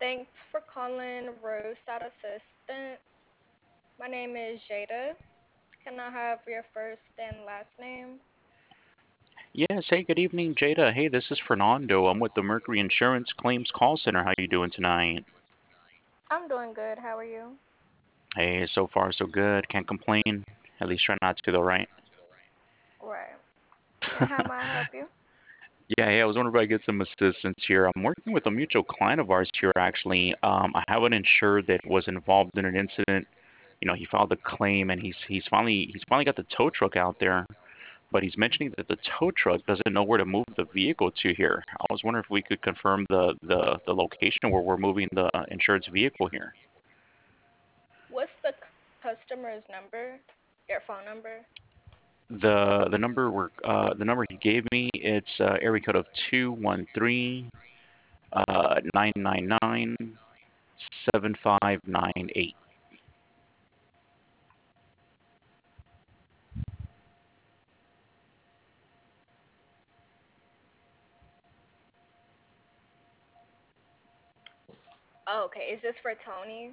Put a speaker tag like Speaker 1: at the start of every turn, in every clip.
Speaker 1: Thanks for calling Roadside Assistant. My name is Jada. Can I have your first and last name?
Speaker 2: Yes, hey, good evening, Jada. Hey, this is Fernando. I'm with the Mercury Insurance Claims Call Center. How you doing tonight?
Speaker 1: I'm doing good. How are you?
Speaker 2: Hey, so far so good. Can't complain. At least try not to, though, right?
Speaker 1: Right. And how may I help you?
Speaker 2: Yeah, hey, I was wondering if I could get some assistance here. I'm working with a mutual client of ours here, actually. I have an insured that was involved in an incident. He filed a claim, and he's finally got the tow truck out there. But he's mentioning that the tow truck doesn't know where to move the vehicle to here. I was wondering if we could confirm the location where we're moving the insured's vehicle here.
Speaker 1: What's the customer's number? Your phone number?
Speaker 2: The number he gave me, it's area code of 213 999 7598.
Speaker 1: Oh, okay. Is this for Tony?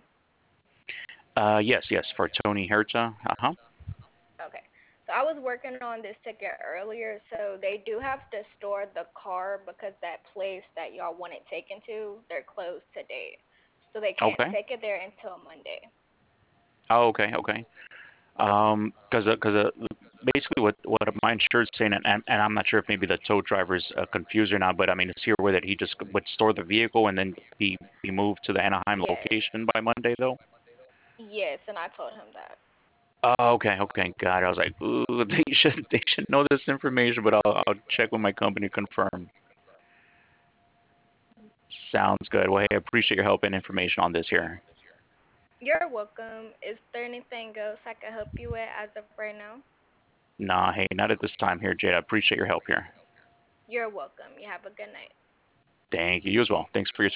Speaker 2: Yes, for Tony Herta. Uh-huh.
Speaker 1: Okay. So I was working on this ticket earlier. So they do have to store the car because that place that y'all want it taken to, they're closed today. So they can't
Speaker 2: Okay.
Speaker 1: take it there until Monday.
Speaker 2: Oh, okay. Because basically what my insured's saying, and I'm not sure if maybe the tow driver's confused or not, but I mean it's here where that he just would store the vehicle and then be moved to the Anaheim
Speaker 1: Yes.
Speaker 2: location by Monday though.
Speaker 1: Yes, and I told him that.
Speaker 2: Oh, okay, got it. I was like, ooh, they should know this information, but I'll check with my company to confirm. Sounds good. Well, hey, I appreciate your help and information on this here.
Speaker 1: You're welcome. Is there anything else I can help you with as of right now?
Speaker 2: Nah, hey, not at this time here, Jade. I appreciate your help here.
Speaker 1: You're welcome. You have a good night.
Speaker 2: Thank you. You as well. Thanks for your time.